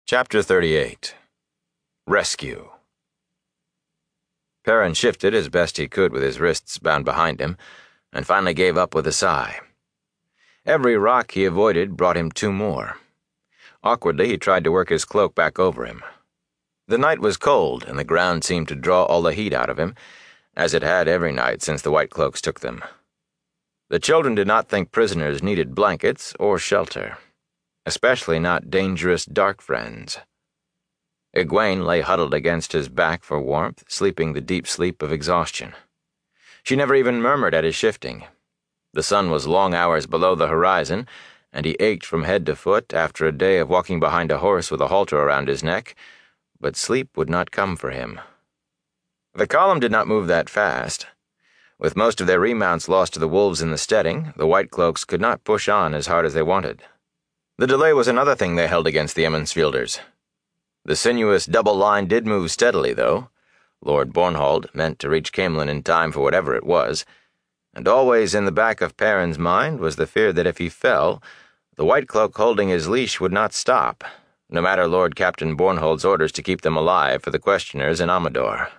Chapter 38. Rescue. Perrin shifted as best he could with his wrists bound behind him, and finally gave up with a sigh. Every rock he avoided brought him two more. Awkwardly, he tried to work his cloak back over him. The night was cold, and the ground seemed to draw all the heat out of him, as it had every night since the White Cloaks took them. The children did not think prisoners needed blankets or shelter, especially not dangerous dark friends. Egwene lay huddled against his back for warmth, sleeping the deep sleep of exhaustion. She never even murmured at his shifting. The sun was long hours below the horizon, and he ached from head to foot after a day of walking behind a horse with a halter around his neck, but sleep would not come for him. The column did not move that fast. With most of their remounts lost to the wolves in the steading, the White Cloaks could not push on as hard as they wanted. The delay was another thing they held against the Emmonsfielders. The sinuous double line did move steadily, though. Lord Bornhold meant to reach Caemlyn in time for whatever it was, and always in the back of Perrin's mind was the fear that if he fell, the White Cloak holding his leash would not stop, no matter Lord Captain Bornhold's orders to keep them alive for the questioners in Amador.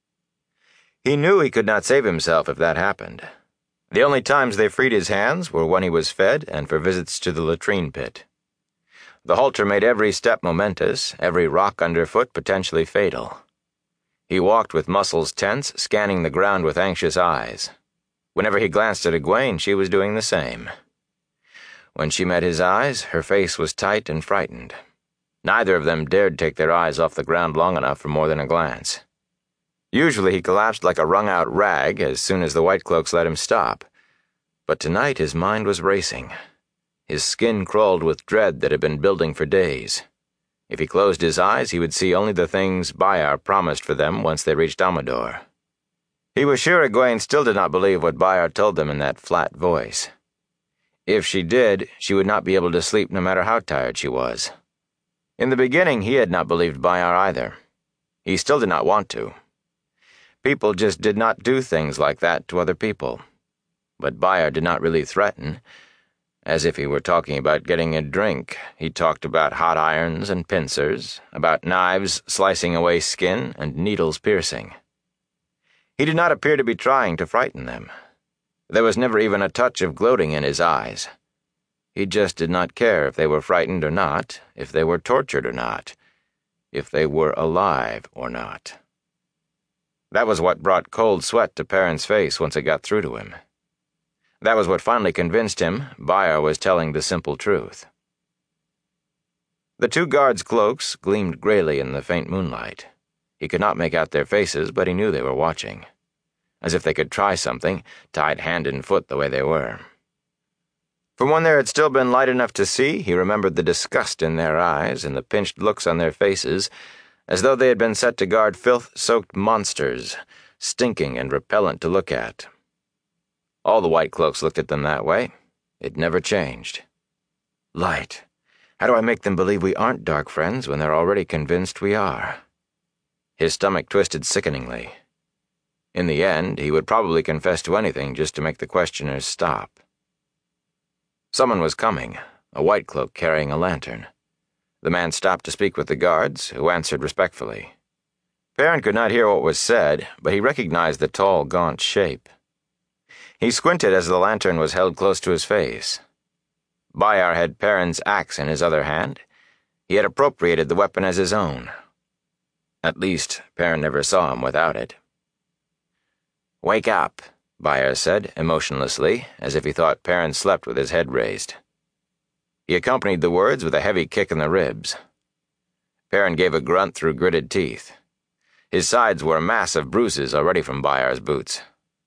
He knew he could not save himself if that happened. The only times they freed his hands were when he was fed and for visits to the latrine pit. The halter made every step momentous, every rock underfoot potentially fatal. He walked with muscles tense, scanning the ground with anxious eyes. Whenever he glanced at Egwene, she was doing the same. When she met his eyes, her face was tight and frightened. Neither of them dared take their eyes off the ground long enough for more than a glance. Usually he collapsed like a wrung-out rag as soon as the White Cloaks let him stop, but tonight his mind was racing. His skin crawled with dread that had been building for days. If he closed his eyes, he would see only the things Bayar promised for them once they reached Amador. He was sure Egwene still did not believe what Bayar told them in that flat voice. If she did, she would not be able to sleep no matter how tired she was. In the beginning, he had not believed Bayar either. He still did not want to. People just did not do things like that to other people. But Bayar did not really threaten. As if he were talking about getting a drink, he talked about hot irons and pincers, about knives slicing away skin and needles piercing. He did not appear to be trying to frighten them. There was never even a touch of gloating in his eyes. He just did not care if they were frightened or not, if they were tortured or not, if they were alive or not. That was what brought cold sweat to Perrin's face once it got through to him. That was what finally convinced him Bayar was telling the simple truth. The two guards' cloaks gleamed grayly in the faint moonlight. He could not make out their faces, but he knew they were watching. As if they could try something, tied hand and foot the way they were. From when there had still been light enough to see, he remembered the disgust in their eyes and the pinched looks on their faces, as though they had been set to guard filth-soaked monsters, stinking and repellent to look at. All the White Cloaks looked at them that way. It never changed. Light. How do I make them believe we aren't dark friends when they're already convinced we are? His stomach twisted sickeningly. In the end, he would probably confess to anything just to make the questioners stop. Someone was coming, a White Cloak carrying a lantern. The man stopped to speak with the guards, who answered respectfully. Perrin could not hear what was said, but he recognized the tall, gaunt shape. He squinted as the lantern was held close to his face. Bayar had Perrin's axe in his other hand. He had appropriated the weapon as his own. At least, Perrin never saw him without it. "Wake up," Bayar said, emotionlessly, as if he thought Perrin slept with his head raised. He accompanied the words with a heavy kick in the ribs. Perrin gave a grunt through gritted teeth. His sides were a mass of bruises already from Bayar's boots.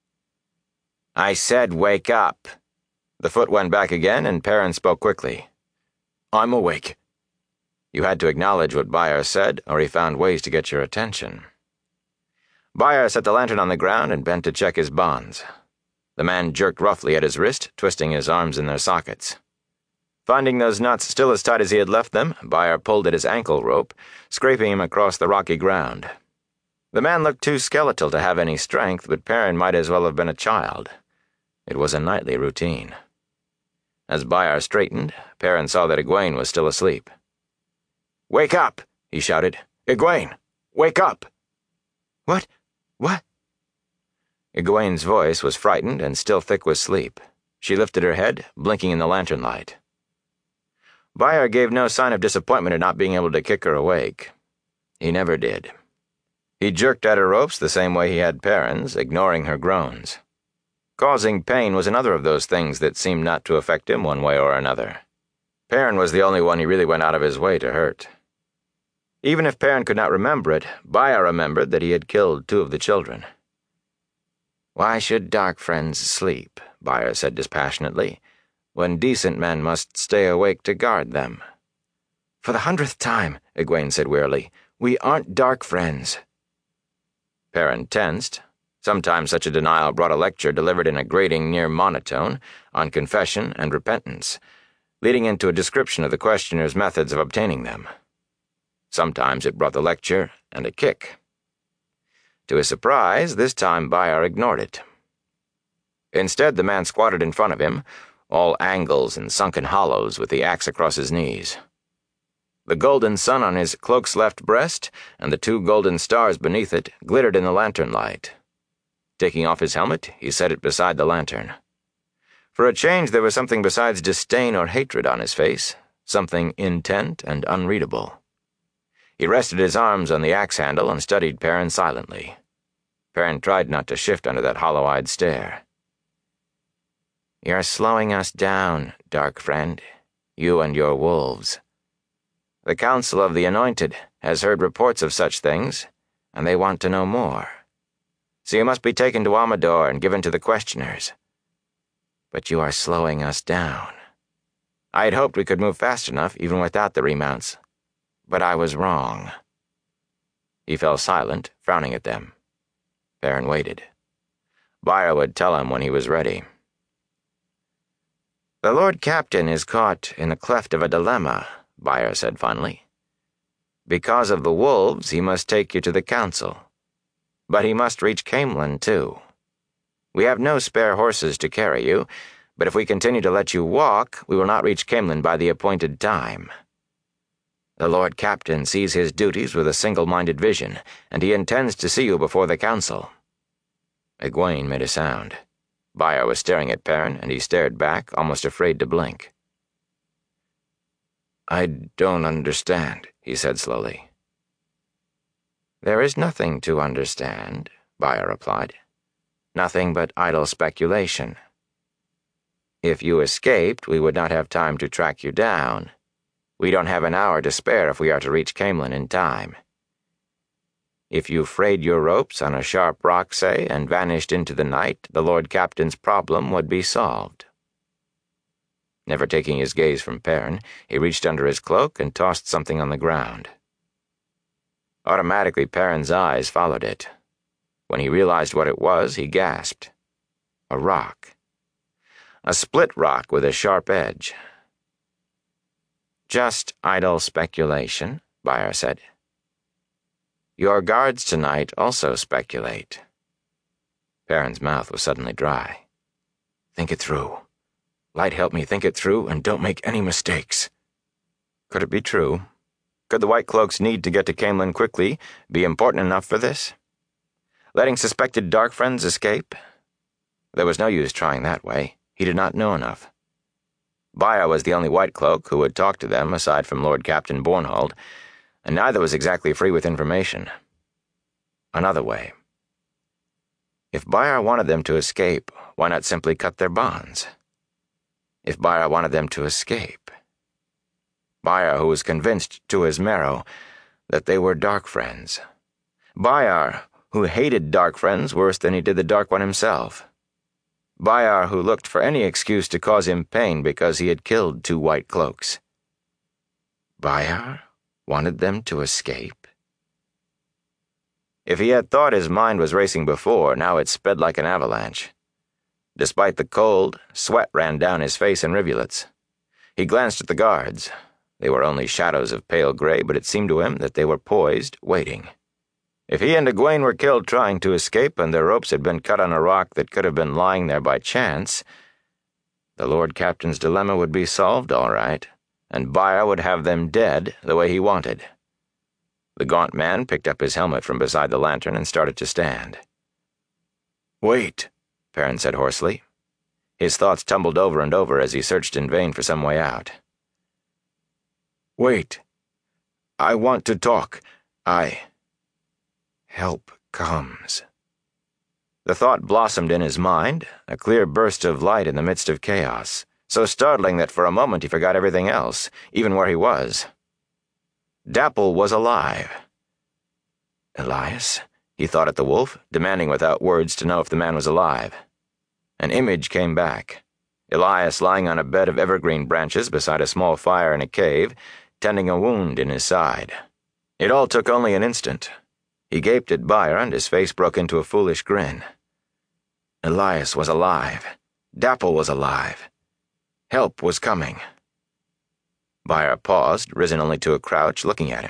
"I said wake up." The foot went back again, and Perrin spoke quickly. "I'm awake." You had to acknowledge what Bayar said, or he found ways to get your attention. Bayar set the lantern on the ground and bent to check his bonds. The man jerked roughly at his wrist, twisting his arms in their sockets. Finding those knots still as tight as he had left them, Bayar pulled at his ankle rope, scraping him across the rocky ground. The man looked too skeletal to have any strength, but Perrin might as well have been a child. It was a nightly routine. As Bayar straightened, Perrin saw that Egwene was still asleep. "Wake up!" he shouted. "Egwene! Wake up!" What? What? Egwene's voice was frightened and still thick with sleep. She lifted her head, blinking in the lantern light. Byar gave no sign of disappointment at not being able to kick her awake. He never did. He jerked at her ropes the same way he had Perrin's, ignoring her groans. Causing pain was another of those things that seemed not to affect him one way or another. Perrin was the only one he really went out of his way to hurt. Even if Perrin could not remember it, Byar remembered that he had killed 2 of the children. "Why should dark friends sleep," Byar said dispassionately, "when decent men must stay awake to guard them?" "For the 100th time," Egwene said wearily, "we aren't dark friends." Perrin tensed. Sometimes such a denial brought a lecture delivered in a grating near monotone on confession and repentance, leading into a description of the questioner's methods of obtaining them. Sometimes it brought the lecture and a kick. To his surprise, this time Byar ignored it. Instead, the man squatted in front of him, all angles and sunken hollows, with the axe across his knees. The golden sun on his cloak's left breast and the 2 golden stars beneath it glittered in the lantern light. Taking off his helmet, he set it beside the lantern. For a change, there was something besides disdain or hatred on his face, something intent and unreadable. He rested his arms on the axe handle and studied Perrin silently. Perrin tried not to shift under that hollow-eyed stare. "You're slowing us down, dark friend, you and your wolves. The Council of the Anointed has heard reports of such things, and they want to know more. So you must be taken to Amador and given to the questioners. But you are slowing us down. I had hoped we could move fast enough even without the remounts. But I was wrong." He fell silent, frowning at them. Perrin waited. Byar would tell him when he was ready. "The Lord Captain is caught in the cleft of a dilemma," Byar said finally. "Because of the wolves, he must take you to the Council. But he must reach Caemlyn, too. We have no spare horses to carry you, but if we continue to let you walk, we will not reach Caemlyn by the appointed time. The Lord Captain sees his duties with a single-minded vision, and he intends to see you before the Council." Egwene made a sound. Byar was staring at Perrin, and he stared back, almost afraid to blink. "I don't understand," he said slowly. "There is nothing to understand," Byar replied. "Nothing but idle speculation. If you escaped, we would not have time to track you down. We don't have an hour to spare if we are to reach Caemlyn in time. If you frayed your ropes on a sharp rock, say, and vanished into the night, the Lord Captain's problem would be solved." Never taking his gaze from Perrin, he reached under his cloak and tossed something on the ground. Automatically, Perrin's eyes followed it. When he realized what it was, he gasped. A rock. A split rock with a sharp edge. "Just idle speculation," Byar said. "Your guards tonight also speculate." Perrin's mouth was suddenly dry. "Think it through. Light, help me think it through, and don't make any mistakes." Could it be true? Could the White Cloaks' need to get to Caemlyn quickly be important enough for this? Letting suspected dark friends escape? There was no use trying that way. He did not know enough. Byar was the only White Cloak who would talk to them aside from Lord Captain Bornhold, and neither was exactly free with information. Another way. If Byar wanted them to escape, why not simply cut their bonds? If Byar wanted them to escape. Byar, who was convinced to his marrow that they were dark friends. Byar, who hated dark friends worse than he did the Dark One himself. Byar, who looked for any excuse to cause him pain because he had killed 2 White Cloaks. Byar wanted them to escape? If he had thought his mind was racing before, now it sped like an avalanche. Despite the cold, sweat ran down his face in rivulets. He glanced at the guards. They were only shadows of pale gray, but it seemed to him that they were poised, waiting. If he and Egwene were killed trying to escape and their ropes had been cut on a rock that could have been lying there by chance, the Lord Captain's dilemma would be solved all right, and Baiar would have them dead the way he wanted. The gaunt man picked up his helmet from beside the lantern and started to stand. "Wait," Perrin said hoarsely. His thoughts tumbled over and over as he searched in vain for some way out. "Wait. I want to talk. Help comes." The thought blossomed in his mind, a clear burst of light in the midst of chaos, so startling that for a moment he forgot everything else, even where he was. Dapple was alive. Elias? He thought at the wolf, demanding without words to know if the man was alive. An image came back. Elias lying on a bed of evergreen branches beside a small fire in a cave, tending a wound in his side. It all took only an instant. He gaped at Baiar and his face broke into a foolish grin. Elias was alive. Dapple was alive. Help was coming. Baiar paused, risen only to a crouch, looking at him.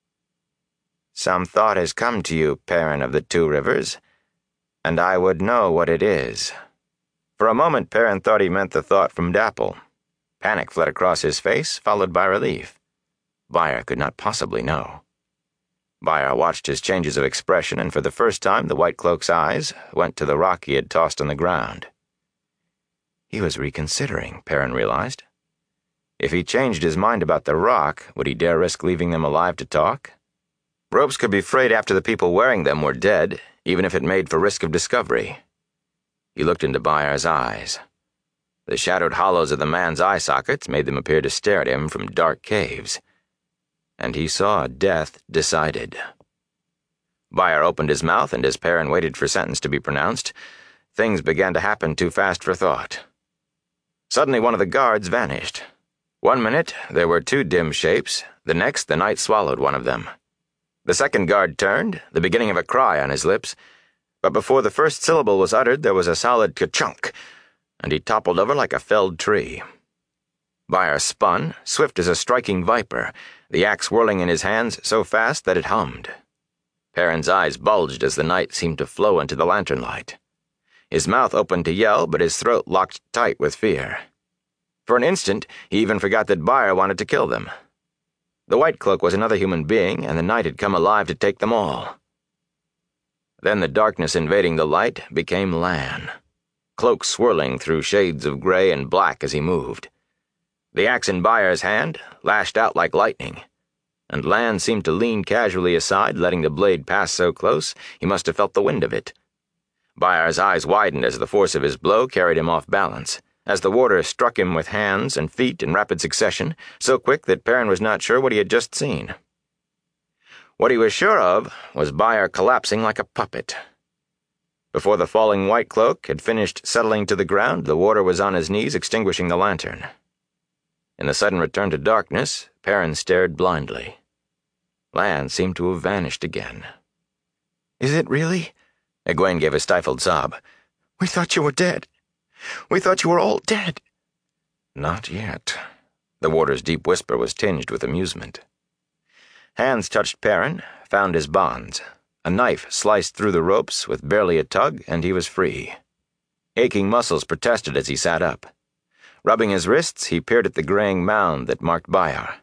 "Some thought has come to you, Perrin of the Two Rivers, and I would know what it is." For a moment Perrin thought he meant the thought from Dapple. Panic fled across his face, followed by relief. Baiar could not possibly know. Baiar watched his changes of expression, and for the first time the White Cloak's eyes went to the rock he had tossed on the ground. He was reconsidering, Perrin realized. If he changed his mind about the rock, would he dare risk leaving them alive to talk? Ropes could be frayed after the people wearing them were dead, even if it made for risk of discovery. He looked into Baiar's eyes. The shadowed hollows of the man's eye sockets made them appear to stare at him from dark caves. And he saw death decided. Baiar opened his mouth, and as Perrin waited for sentence to be pronounced, things began to happen too fast for thought. Suddenly one of the guards vanished. 1 minute, there were 2 dim shapes, the next the night swallowed one of them. The second guard turned, the beginning of a cry on his lips, but before the first syllable was uttered there was a solid ka-chunk, and he toppled over like a felled tree. Baiar spun, swift as a striking viper, the axe whirling in his hands so fast that it hummed. Perrin's eyes bulged as the night seemed to flow into the lantern light. His mouth opened to yell, but his throat locked tight with fear. For an instant, he even forgot that Baiar wanted to kill them. The White Cloak was another human being, and the night had come alive to take them all. Then the darkness invading the light became Lan, cloak swirling through shades of gray and black as he moved. The axe in Baiar's hand lashed out like lightning, and Lan seemed to lean casually aside, letting the blade pass so close he must have felt the wind of it. Baiar's eyes widened as the force of his blow carried him off balance, as the warder struck him with hands and feet in rapid succession, so quick that Perrin was not sure what he had just seen. What he was sure of was Baiar collapsing like a puppet. Before the falling White Cloak had finished settling to the ground, the warder was on his knees extinguishing the lantern. In the sudden return to darkness, Perrin stared blindly. Lan seemed to have vanished again. "Is it really?" Egwene gave a stifled sob. "We thought you were dead. We thought you were all dead." "Not yet." The warder's deep whisper was tinged with amusement. Hands touched Perrin, found his bonds. A knife sliced through the ropes with barely a tug, and he was free. Aching muscles protested as he sat up. Rubbing his wrists, he peered at the graying mound that marked Baiar.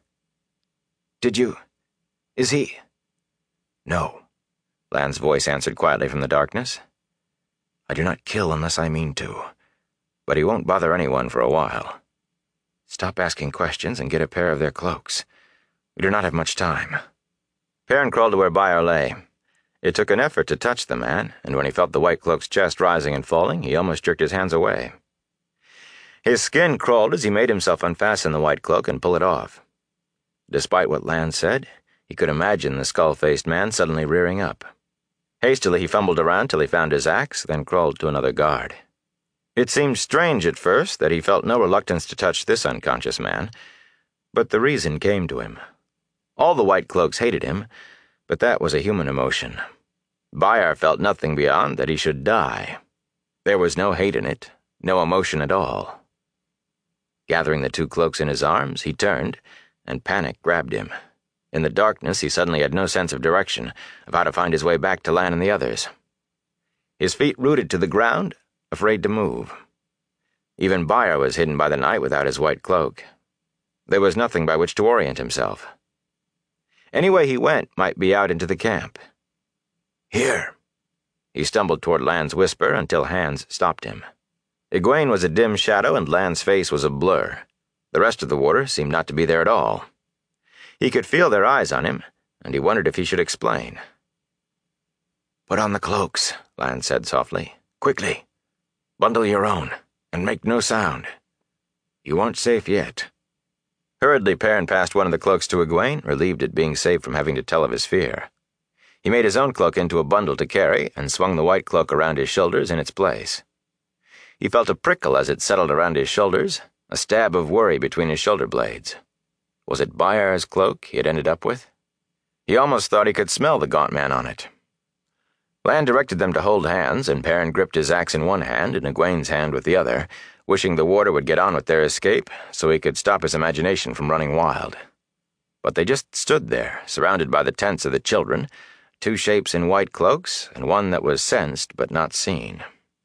Is he?" "No," Lan's voice answered quietly from the darkness. "I do not kill unless I mean to, but he won't bother anyone for a while. Stop asking questions and get a pair of their cloaks. We do not have much time." Perrin crawled to where Baiar lay. It took an effort to touch the man, and when he felt the White Cloak's chest rising and falling, he almost jerked his hands away. His skin crawled as he made himself unfasten the White Cloak and pull it off. Despite what Lan said, he could imagine the skull-faced man suddenly rearing up. Hastily he fumbled around till he found his axe, then crawled to another guard. It seemed strange at first that he felt no reluctance to touch this unconscious man, but the reason came to him. All the White Cloaks hated him, but that was a human emotion. Baiar felt nothing beyond that he should die. There was no hate in it, no emotion at all. Gathering the 2 cloaks in his arms, he turned, and panic grabbed him. In the darkness, he suddenly had no sense of direction, of how to find his way back to Lan and the others. His feet rooted to the ground, afraid to move. Even Baiar was hidden by the night without his White Cloak. There was nothing by which to orient himself. Any way he went might be out into the camp. Here. He stumbled toward Lan's whisper until Hans stopped him. Egwene was a dim shadow and Lan's face was a blur. The rest of the water seemed not to be there at all. He could feel their eyes on him, and he wondered if he should explain. Put on the cloaks, Lan said softly. Quickly. Bundle your own, and make no sound. You aren't safe yet. Hurriedly, Perrin passed one of the cloaks to Egwene, relieved at being safe from having to tell of his fear. He made his own cloak into a bundle to carry and swung the white cloak around his shoulders in its place. He felt a prickle as it settled around his shoulders, a stab of worry between his shoulder blades. Was it Bayar's cloak he had ended up with? He almost thought he could smell the gaunt man on it. Lan directed them to hold hands, and Perrin gripped his axe in one hand and Egwene's hand with the other, wishing the warder would get on with their escape so he could stop his imagination from running wild. But they just stood there, surrounded by the tents of the children, two shapes in white cloaks, and one that was sensed but not seen.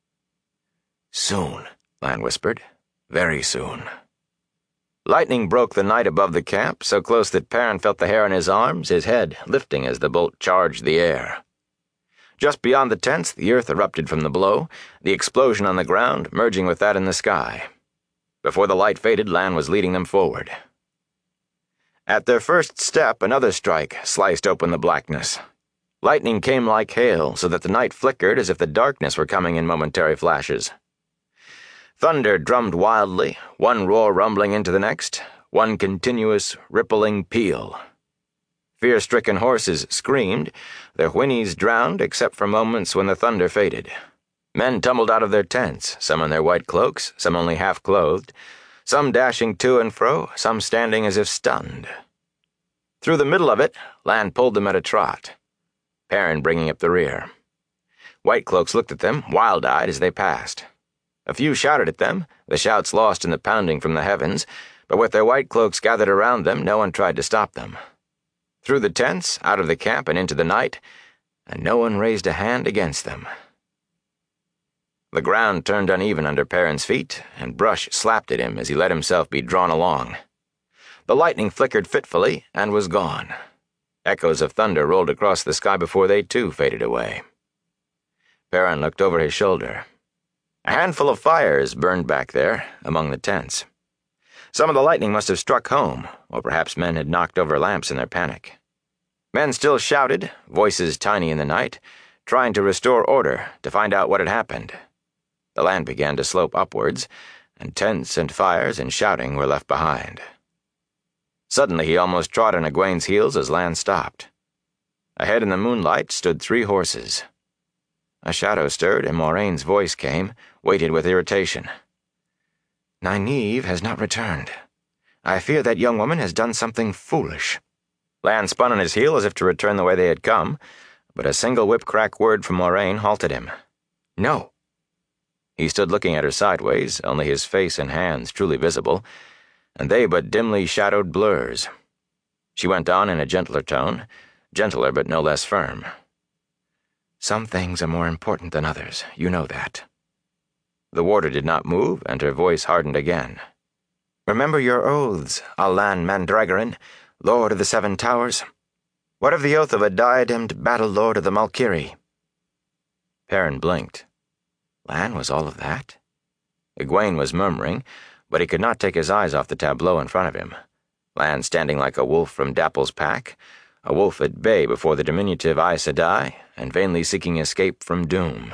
Soon, Lan whispered. Very soon. Lightning broke the night above the camp, so close that Perrin felt the hair on his arms, his head lifting as the bolt charged the air. Just beyond the tents, the earth erupted from the blow, the explosion on the ground merging with that in the sky. Before the light faded, Lan was leading them forward. At their first step, another strike sliced open the blackness. Lightning came like hail, so that the night flickered as if the darkness were coming in momentary flashes. Thunder drummed wildly, one roar rumbling into the next, one continuous, rippling peal. Fear-stricken horses screamed, their whinnies drowned except for moments when the thunder faded. Men tumbled out of their tents, some in their white cloaks, some only half-clothed, some dashing to and fro, some standing as if stunned. Through the middle of it, Lan pulled them at a trot, Perrin bringing up the rear. White cloaks looked at them, wild-eyed, as they passed. A few shouted at them, the shouts lost in the pounding from the heavens, but with their white cloaks gathered around them, no one tried to stop them. Through the tents, out of the camp and into the night, and no one raised a hand against them. The ground turned uneven under Perrin's feet, and brush slapped at him as he let himself be drawn along. The lightning flickered fitfully and was gone. Echoes of thunder rolled across the sky before they too faded away. Perrin looked over his shoulder. A handful of fires burned back there, among the tents. Some of the lightning must have struck home, or perhaps men had knocked over lamps in their panic. Men still shouted, voices tiny in the night, trying to restore order, to find out what had happened. The land began to slope upwards, and tents and fires and shouting were left behind. Suddenly he almost trod on Egwene's heels as Lan stopped. Ahead in the moonlight stood 3 horses. A shadow stirred, and Moiraine's voice came, weighted with irritation. Nynaeve has not returned. I fear that young woman has done something foolish. Lan spun on his heel as if to return the way they had come, but a single whip-crack word from Moiraine halted him. No. He stood looking at her sideways, only his face and hands truly visible, and they but dimly shadowed blurs. She went on in a gentler tone, gentler but no less firm. Some things are more important than others, you know that. The warder did not move, and her voice hardened again. Remember your oaths, Allan Mandragoran, Lord of the 7 Towers. What of the oath of a diademed battle lord of the Malkiri? Perrin blinked. Lan was all of that? Egwene was murmuring, but he could not take his eyes off the tableau in front of him. Lan standing like a wolf from Dapple's pack, a wolf at bay before the diminutive Aes Sedai, and vainly seeking escape from doom.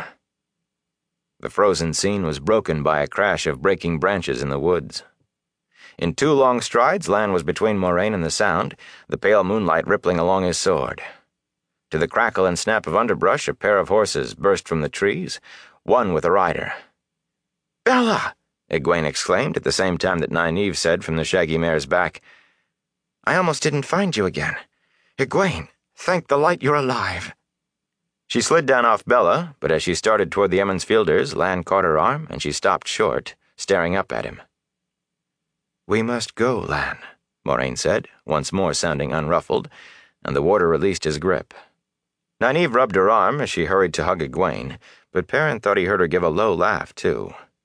The frozen scene was broken by a crash of breaking branches in the woods. In 2 long strides, Lan was between Moiraine and the sound, the pale moonlight rippling along his sword. To the crackle and snap of underbrush, a pair of horses burst from the trees, one with a rider. "Bella!" Egwene exclaimed at the same time that Nynaeve said from the shaggy mare's back, "I almost didn't find you again. Egwene, thank the light you're alive." She slid down off Bella, but as she started toward the Emmonsfielders, Lan caught her arm, and she stopped short, staring up at him. "We must go, Lan," Moiraine said, once more sounding unruffled, and the warder released his grip. Nynaeve rubbed her arm as she hurried to hug Egwene, but Perrin thought he heard her give a low laugh, too.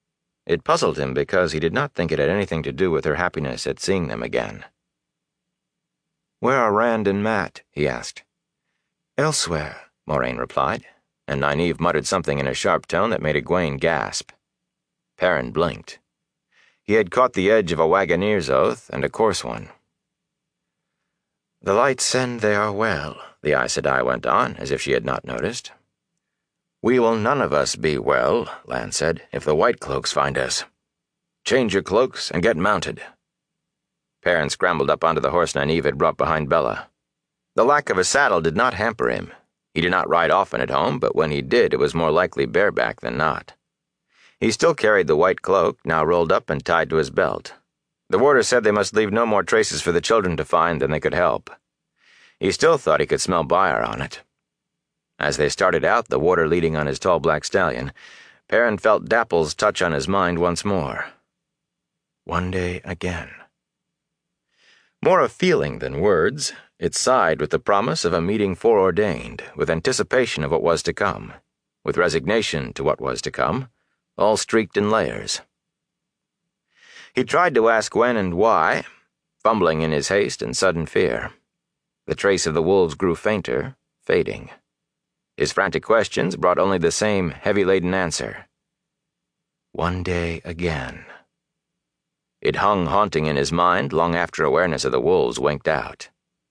It puzzled him because he did not think it had anything to do with her happiness at seeing them again. "Where are Rand and Matt?" he asked. "Elsewhere," Moraine replied, and Nynaeve muttered something in a sharp tone that made Egwene gasp. Perrin blinked. He had caught the edge of a Wagoneer's oath, and a coarse one. "The lights send they are well," the Aes Sedai went on, as if she had not noticed. "We will none of us be well," Lan said, "if the White Cloaks find us. Change your cloaks and get mounted." Perrin scrambled up onto the horse Nynaeve had brought behind Bella. The lack of a saddle did not hamper him. He did not ride often at home, but when he did, it was more likely bareback than not. He still carried the white cloak, now rolled up and tied to his belt. The warder said they must leave no more traces for the children to find than they could help. He still thought he could smell Byre on it. As they started out, the warder leading on his tall black stallion, Perrin felt Dapple's touch on his mind once more. One day again. More a feeling than words, it sighed with the promise of a meeting foreordained, with anticipation of what was to come, with resignation to what was to come, all streaked in layers. He tried to ask when and why, fumbling in his haste and sudden fear. The trace of the wolves grew fainter, fading. His frantic questions brought only the same heavy-laden answer. One day again. It hung haunting in his mind long after awareness of the wolves winked out.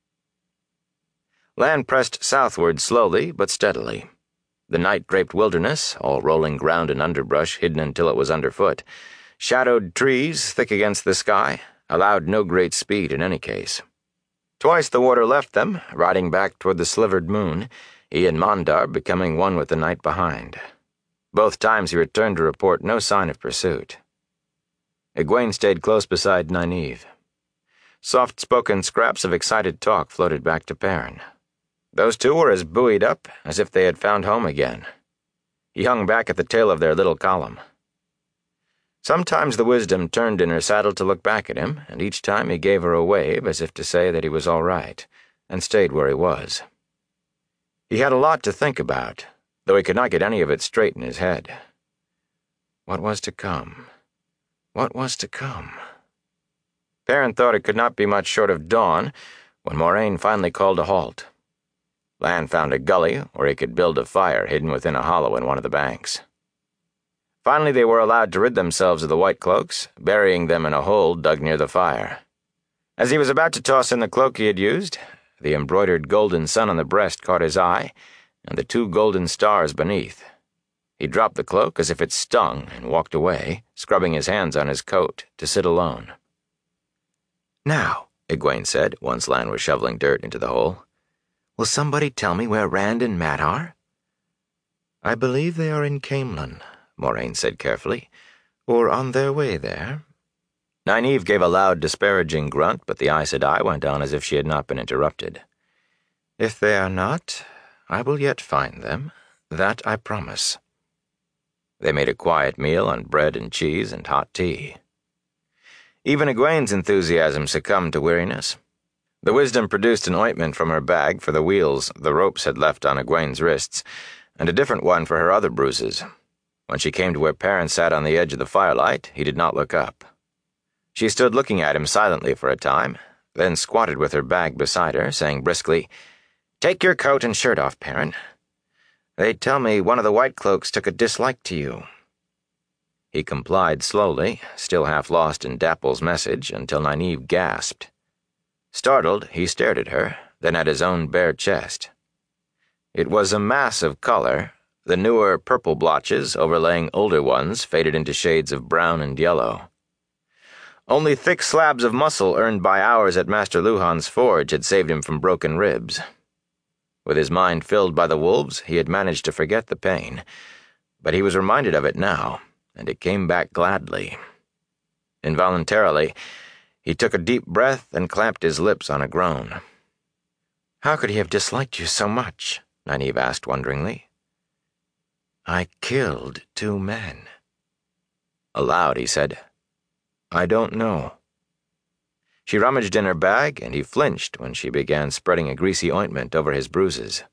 Lan pressed southward slowly but steadily. The night-draped wilderness, all rolling ground and underbrush hidden until it was underfoot, shadowed trees thick against the sky, allowed no great speed in any case. Twice the warder left them, riding back toward the slivered moon, he and Mondar becoming one with the night behind. Both times he returned to report no sign of pursuit. Egwene stayed close beside Nynaeve. Soft-spoken scraps of excited talk floated back to Perrin. Those two were as buoyed up as if they had found home again. He hung back at the tail of their little column. Sometimes the wisdom turned in her saddle to look back at him, and each time he gave her a wave as if to say that he was all right, and stayed where he was. He had a lot to think about, though he could not get any of it straight in his head. What was to come? What was to come? Perrin thought it could not be much short of dawn when Moraine finally called a halt. Lan found a gully where he could build a fire hidden within a hollow in one of the banks. Finally they were allowed to rid themselves of the white cloaks, burying them in a hole dug near the fire. As he was about to toss in the cloak he had used, the embroidered golden sun on the breast caught his eye, and the 2 golden stars beneath. He dropped the cloak as if it stung and walked away, scrubbing his hands on his coat, to sit alone. "Now," Egwene said, once Lan was shoveling dirt into the hole, "will somebody tell me where Rand and Matt are?" "I believe they are in Caemlyn," Moraine said carefully, "or on their way there." Nynaeve gave a loud, disparaging grunt, but the Aes Sedai went on as if she had not been interrupted. "If they are not, I will yet find them. That I promise." They made a quiet meal on bread and cheese and hot tea. Even Egwene's enthusiasm succumbed to weariness. The wisdom produced an ointment from her bag for the wheals the ropes had left on Egwene's wrists, and a different one for her other bruises. When she came to where Perrin sat on the edge of the firelight, he did not look up. She stood looking at him silently for a time, then squatted with her bag beside her, saying briskly, "Take your coat and shirt off, Perrin. They tell me one of the White Cloaks took a dislike to you." He complied slowly, still half lost in Dapple's message, until Nynaeve gasped. Startled, he stared at her, then at his own bare chest. It was a mass of color, the newer purple blotches overlaying older ones faded into shades of brown and yellow. Only thick slabs of muscle earned by hours at Master Luhan's forge had saved him from broken ribs. With his mind filled by the wolves, he had managed to forget the pain, but he was reminded of it now, and it came back gladly. Involuntarily, he took a deep breath and clamped his lips on a groan. "How could he have disliked you so much?" Nynaeve asked wonderingly. "I killed 2 men." Aloud, he said, "I don't know." She rummaged in her bag, and he flinched when she began spreading a greasy ointment over his bruises.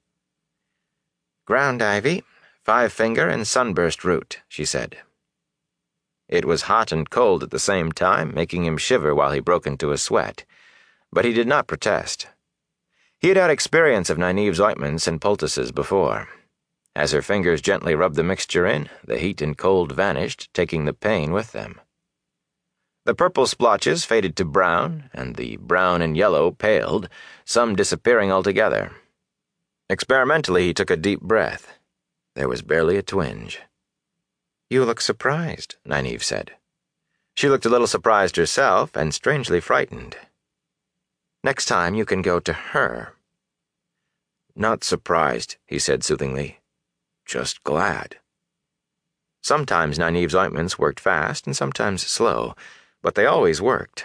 "Ground ivy, 5-finger, and sunburst root," she said. It was hot and cold at the same time, making him shiver while he broke into a sweat. But he did not protest. He had had experience of Nynaeve's ointments and poultices before. As her fingers gently rubbed the mixture in, the heat and cold vanished, taking the pain with them. The purple splotches faded to brown, and the brown and yellow paled, some disappearing altogether. Experimentally, he took a deep breath. There was barely a twinge. "You look surprised," Nynaeve said. She looked a little surprised herself and strangely frightened. "Next time you can go to her." "Not surprised," he said soothingly. "Just glad." Sometimes Nynaeve's ointments worked fast and sometimes slow, but they always worked.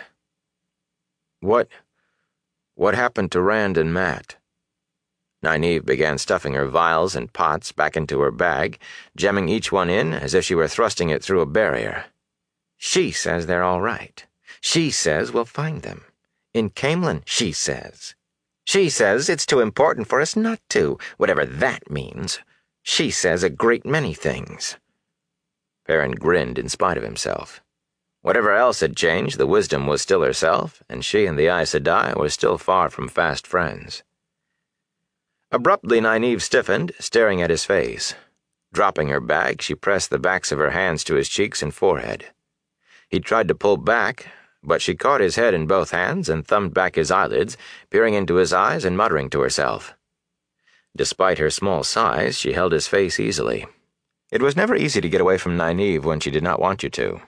What happened to Rand and Matt?" Nynaeve began stuffing her vials and pots back into her bag, jamming each one in as if she were thrusting it through a barrier. "She says they're all right. She says we'll find them. In Caemlyn, she says. She says it's too important for us not to, whatever that means. She says a great many things." Perrin grinned in spite of himself. Whatever else had changed, the wisdom was still herself, and she and the Aes Sedai were still far from fast friends. Abruptly, Nynaeve stiffened, staring at his face. Dropping her bag, she pressed the backs of her hands to his cheeks and forehead. He tried to pull back, but she caught his head in both hands and thumbed back his eyelids, peering into his eyes and muttering to herself. Despite her small size, she held his face easily. It was never easy to get away from Nynaeve when she did not want you to.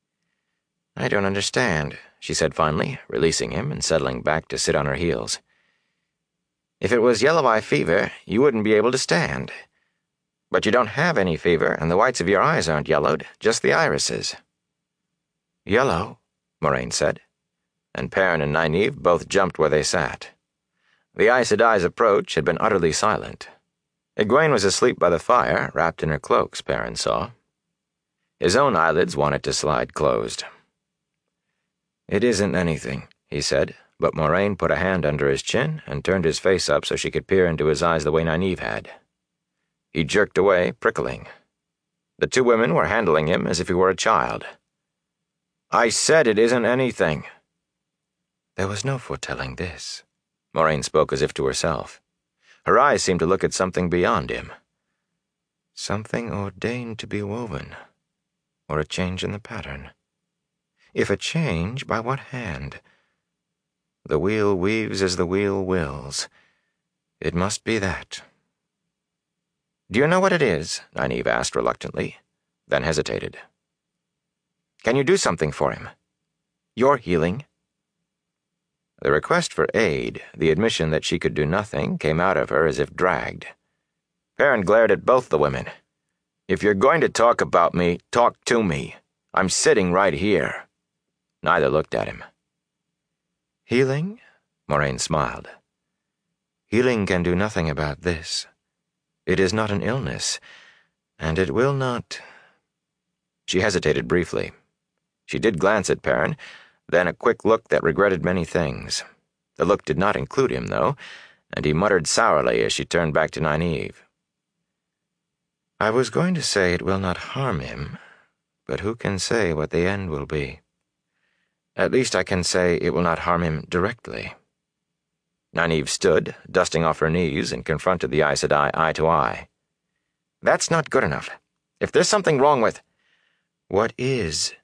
"I don't understand," she said finally, releasing him and settling back to sit on her heels. "If it was yellow-eye fever, you wouldn't be able to stand. But you don't have any fever, and the whites of your eyes aren't yellowed, just the irises." "Yellow?" Moraine said, and Perrin and Nynaeve both jumped where they sat. The Aes Sedai's approach had been utterly silent. Egwene was asleep by the fire, wrapped in her cloaks, Perrin saw. His own eyelids wanted to slide closed. "It isn't anything," he said, but Moraine put a hand under his chin and turned his face up so she could peer into his eyes the way Nynaeve had. He jerked away, prickling. The two women were handling him as if he were a child. "I said it isn't anything." There was no foretelling this. Moraine spoke as if to herself. Her eyes seemed to look at something beyond him. Something ordained to be woven, or a change in the pattern. If a change, by what hand? The wheel weaves as the wheel wills. It must be that. "Do you know what it is?" Nynaeve asked reluctantly, then hesitated. "Can you do something for him? Your healing?" The request for aid, the admission that she could do nothing, came out of her as if dragged. Perrin glared at both the women. "If you're going to talk about me, talk to me. I'm sitting right here." Neither looked at him. "Healing?" Moraine smiled. "Healing can do nothing about this. It is not an illness, and it will not—" She hesitated briefly. She did glance at Perrin, then a quick look that regretted many things. The look did not include him, though, and he muttered sourly as she turned back to Nynaeve. "I was going to say it will not harm him, but who can say what the end will be? At least I can say it will not harm him directly." Nynaeve stood, dusting off her knees, and confronted the Aes Sedai eye to eye. "That's not good enough. If there's something wrong with—" "What is.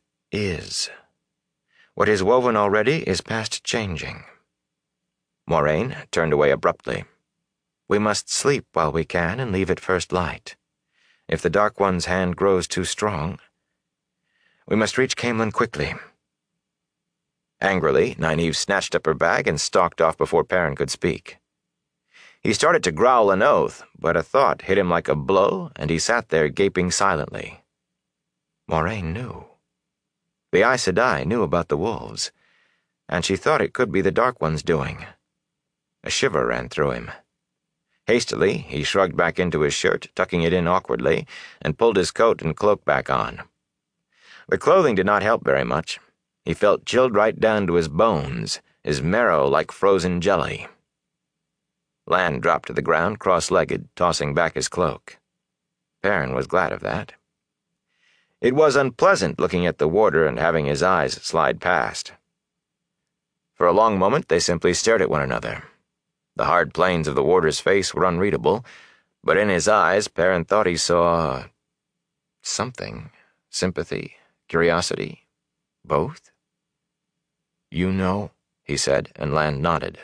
What is woven already is past changing." Moraine turned away abruptly. "We must sleep while we can and leave at first light. If the Dark One's hand grows too strong, we must reach Caemlyn quickly." Angrily, Nynaeve snatched up her bag and stalked off before Perrin could speak. He started to growl an oath, but a thought hit him like a blow, and he sat there gaping silently. Moraine knew. The Aes Sedai knew about the wolves, and she thought it could be the Dark One's doing. A shiver ran through him. Hastily, he shrugged back into his shirt, tucking it in awkwardly, and pulled his coat and cloak back on. The clothing did not help very much. He felt chilled right down to his bones, his marrow like frozen jelly. Lan dropped to the ground cross-legged, tossing back his cloak. Perrin was glad of that. It was unpleasant looking at the warder and having his eyes slide past. For a long moment they simply stared at one another. The hard planes of the warder's face were unreadable, but in his eyes Perrin thought he saw something. Sympathy, curiosity, both? "You know," he said, and Lan nodded.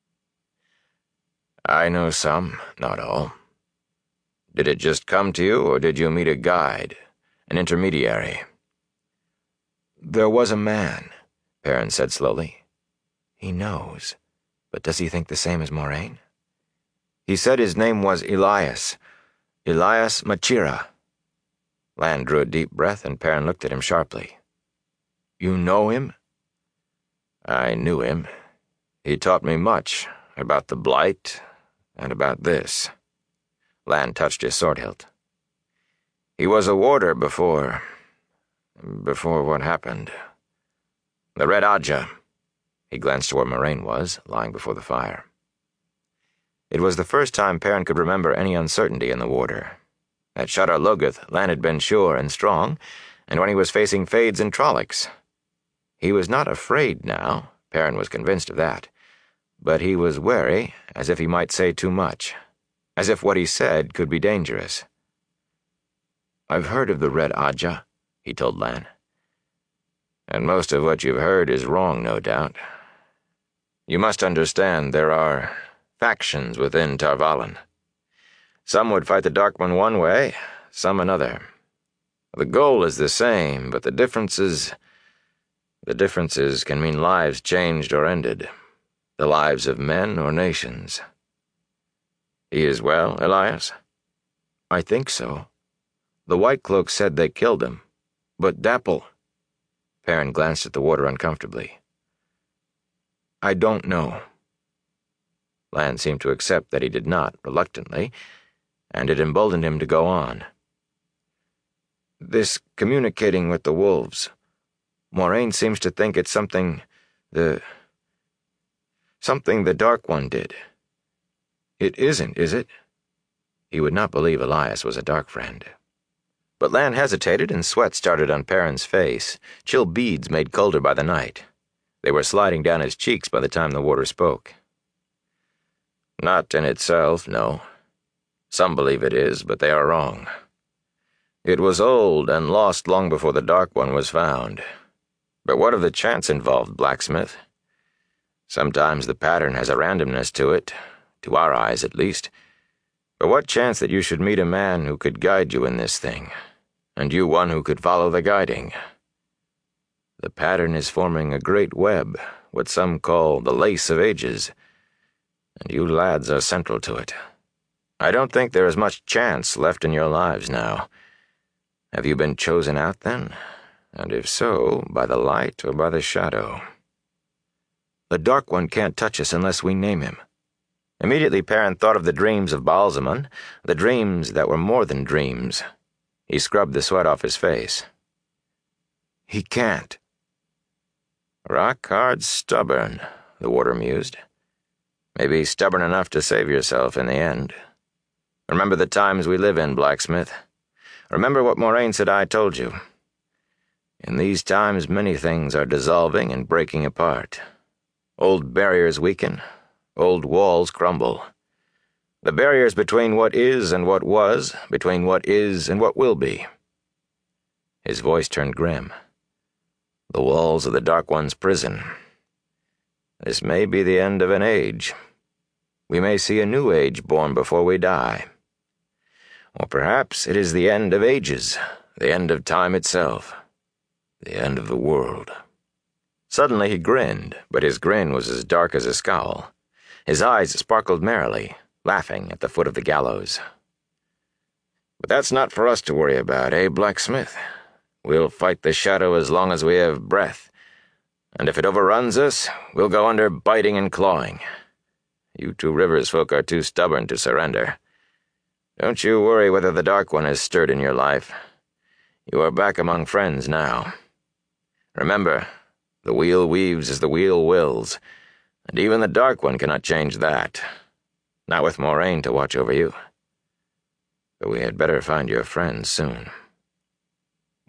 "I know some, not all. Did it just come to you, or did you meet a guide, an intermediary?" "There was a man," Perrin said slowly. "He knows, but does he think the same as Moraine? He said his name was Elias Machira." Lan drew a deep breath, and Perrin looked at him sharply. "You know him?" "I knew him. He taught me much about the Blight and about this." Lan touched his sword hilt. "He was a warder before what happened. The Red Ajah." He glanced to where Moraine was, lying before the fire. It was the first time Perrin could remember any uncertainty in the warder. At Shadar Logoth, Lan had been sure and strong, and when he was facing Fades and Trollocs. He was not afraid now, Perrin was convinced of that, but he was wary, as if he might say too much, as if what he said could be dangerous. "I've heard of the Red Ajah," he told Lan. "And most of what you've heard is wrong, no doubt. You must understand there are factions within Tar Valon. Some would fight the Dark One one way, some another. The goal is the same, but the differences can mean lives changed or ended, the lives of men or nations." "He is well, Elias?" "I think so. The White Cloak said they killed him. But Dapple—" Perrin glanced at the warder uncomfortably. "I don't know." Lan seemed to accept that he did not, reluctantly, and it emboldened him to go on. "This communicating with the wolves, Moraine seems to think it's something the Dark One did. It isn't, is it?" He would not believe Elias was a dark friend. But Lan hesitated, and sweat started on Perrin's face, chill beads made colder by the night. They were sliding down his cheeks by the time the warder spoke. "Not in itself, no. Some believe it is, but they are wrong. It was old and lost long before the Dark One was found. But what of the chance involved, blacksmith? Sometimes the pattern has a randomness to it, to our eyes at least. But what chance that you should meet a man who could guide you in this thing, and you one who could follow the guiding? The pattern is forming a great web, what some call the lace of ages, and you lads are central to it. I don't think there is much chance left in your lives now. Have you been chosen out then? And if so, by the light or by the shadow?" "The Dark One can't touch us unless we name him." Immediately Perrin thought of the dreams of Baalzamon, the dreams that were more than dreams. He scrubbed the sweat off his face. "He can't." "Rock-hard stubborn," the warder mused. "Maybe stubborn enough to save yourself in the end. Remember the times we live in, blacksmith. Remember what Moraine said I told you. In these times many things are dissolving and breaking apart. Old barriers weaken, old walls crumble. The barriers between what is and what was, between what is and what will be." His voice turned grim. "The walls of the Dark One's prison. This may be the end of an age. We may see a new age born before we die. Or perhaps it is the end of ages, the end of time itself, the end of the world." Suddenly he grinned, but his grin was as dark as a scowl. His eyes sparkled merrily, laughing at the foot of the gallows. "But that's not for us to worry about, eh, blacksmith? We'll fight the shadow as long as we have breath, and if it overruns us, we'll go under biting and clawing. You two Rivers folk are too stubborn to surrender. Don't you worry whether the Dark One has stirred in your life. You are back among friends now. Remember, the wheel weaves as the wheel wills, and even the Dark One cannot change that. Not with Moraine to watch over you. But we had better find your friends soon."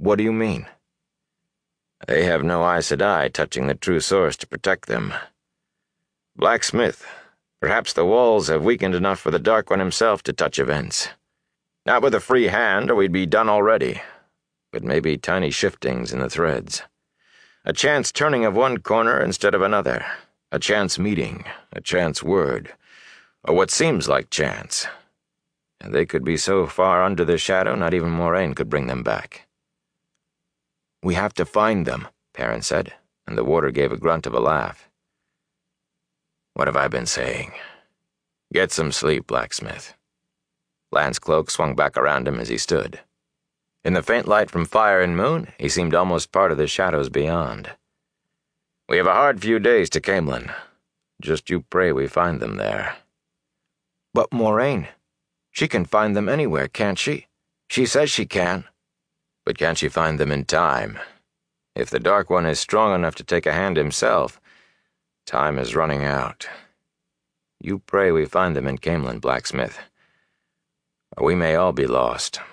What do you mean? They have no Aes Sedai touching the true source to protect them. Blacksmith, perhaps the walls have weakened enough for the Dark One himself to touch events. Not with a free hand, or we'd be done already, but maybe tiny shiftings in the threads. A chance turning of one corner instead of another. A chance meeting, a chance word, or what seems like chance. And they could be so far under the shadow, not even Moraine could bring them back. We have to find them, Perrin said, and the warder gave a grunt of a laugh. What have I been saying? Get some sleep, Blacksmith. Lan's cloak swung back around him as he stood. In the faint light from fire and moon, he seemed almost part of the shadows beyond. We have a hard few days to Caemlyn. Just you pray we find them there. But Moraine, she can find them anywhere, can't she? She says she can. But can't she find them in time? If the Dark One is strong enough to take a hand himself, time is running out. You pray we find them in Caemlyn, Blacksmith, or we may all be lost.